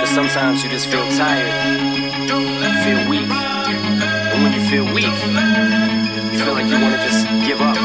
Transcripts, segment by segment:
sometimes you just feel tired, you feel weak. And when you feel weak, you feel like you want to just give up.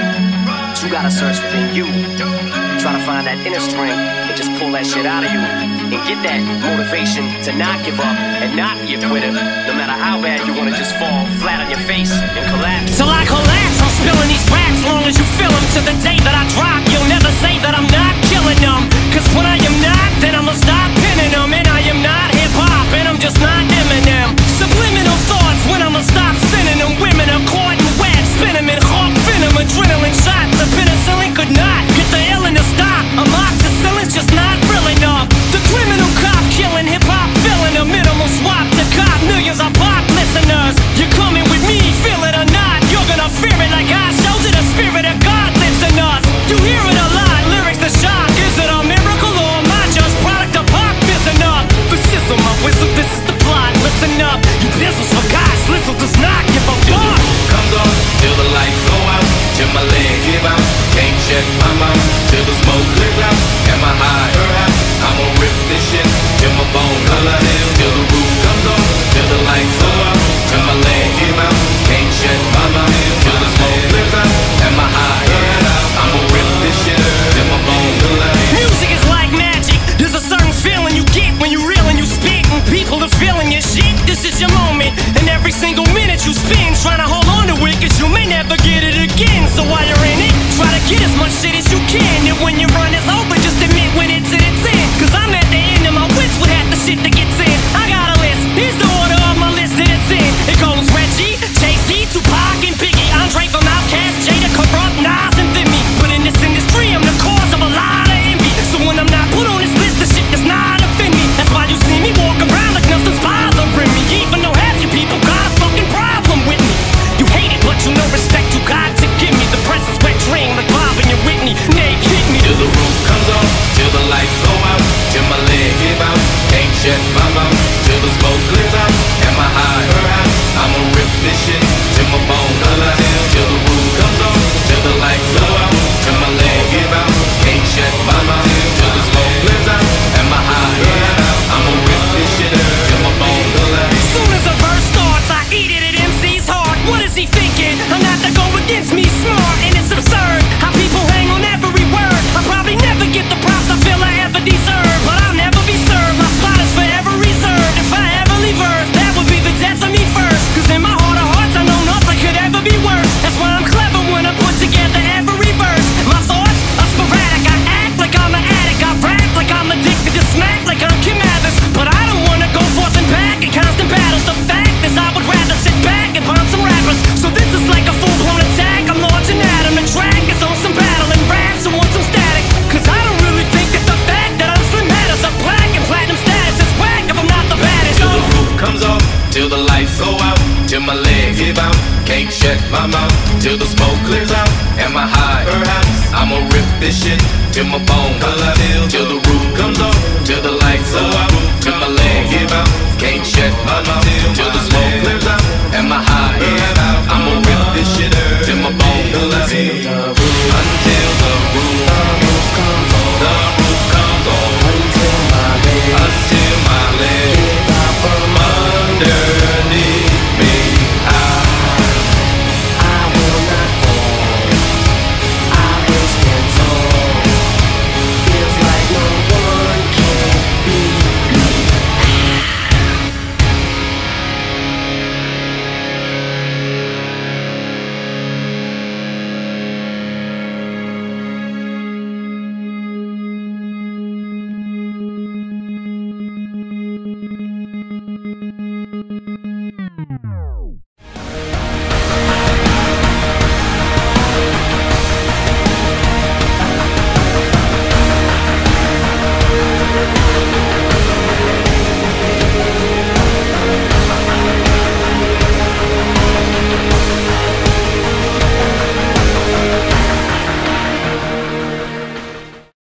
But you gotta search within you, try to find that inner strength and just pull that shit out of you and get that motivation to not give up and not be a quitter, no matter how bad you want to just fall flat on your face and collapse. Till I collapse, I'm spilling these raps long as you feel them. To the day that I drop, you'll never say that I'm not killing them. Cause when I am not, then I'ma stop pinning them. And I am not hip-hop, and I'm just not Eminem. Subliminal thoughts when I'ma stop sending them. Women are caught in web, spin them in hawk venom. Adrenaline shots, the penicillin could not get the illin to stop. Amoxicillin's just not real enough. The criminal cop killing hip-hop, filling a minimal swap to cop millions of pop listeners. You're coming with me, feel it or not, you're gonna fear it like I showed you. The spirit of God lives in us. You hear it a lot, lyrics to shock. Is it a miracle or am I just product of pop? Listen up, the sizzle, my whistle, this is the plot. Listen up, you bizzles for guys, Slizzle does not give a fuck. Comes on, till the lights go out, till my leg give out. Can't check my mouth, till the smoke clears out. Am I high or high? I'ma rip this shit till my bone color. Till the roof comes on, till the lights go out, till my leg give out. Can't check my mouth, till the smoke clears out. Am I high or high? I'ma rip this shit till my bone color. Music is like magic. There's a certain feeling you get when you reel and you spit, and people are feeling your shit. This is your moment, and every single minute you spend trying to hold on to it, cause you may never get it again. So while you're in it, try to get as much shit as you can. And when your run is over, just admit when it's in its end. Cause I'm at the end of my wits with half the shit that gets in. I got a list, here's the order of my list that it's in. It goes Reggie, Jay-Z, Tupac, and Biggie, Andre from Outkast, Jada, Corrupt, Nas, and Vimy. But in this industry, I'm the cause of a lot of envy. So when I'm not put on this list, the shit does not offend me. That's why you see me walk around like nothing's bothering me. Even though half you people got a fucking problem with me. You hate it, but you know respect you got to give me. The press is wet dream like Bob and your Whitney. Nate hit me. Till the roof comes on, till the lights go out, till my leg give out. Can't check my mouth, till the smoke clears out. Am I high or high? I'ma rip this shit till my bone color. Till the roof comes on, till the lights go out, till my leg give out. Can't check my mouth, till the smoke clears out. Am I high or high? I'ma rip this shit till my bone color. Soon as a verse starts, I eat it at MC's heart. What is he thinking? I'm not to go against me, smart, and it's absurd how people hang on every word. I probably never get the props I feel I ever deserve, but I'll never be served. My spot is forever reserved. If I ever leave Earth, that would be the death of me first. Cause in my heart of hearts, I know nothing could ever be worse. That's why I'm clever when I put together every verse. My thoughts are sporadic. I act like I'm an addict. I rap like I'm addicted to smack, like I'm Kim Mathers. But I don't wanna go forth and back in constant battles. The fact is I would rather sit back and bomb some rappers. So this is like a full-blown attack. I'm launching at him. The track is on some battle and raps who want some static. Cause I don't really think that the fact that I'm slim matters. A black and platinum status is whack if I'm not the baddest. Till the roof comes off, till the lights go out, till my leg give out. Can't shut my mouth, till the smoke clears out. Am I high or high? I'ma rip this shit till my bone color. Till the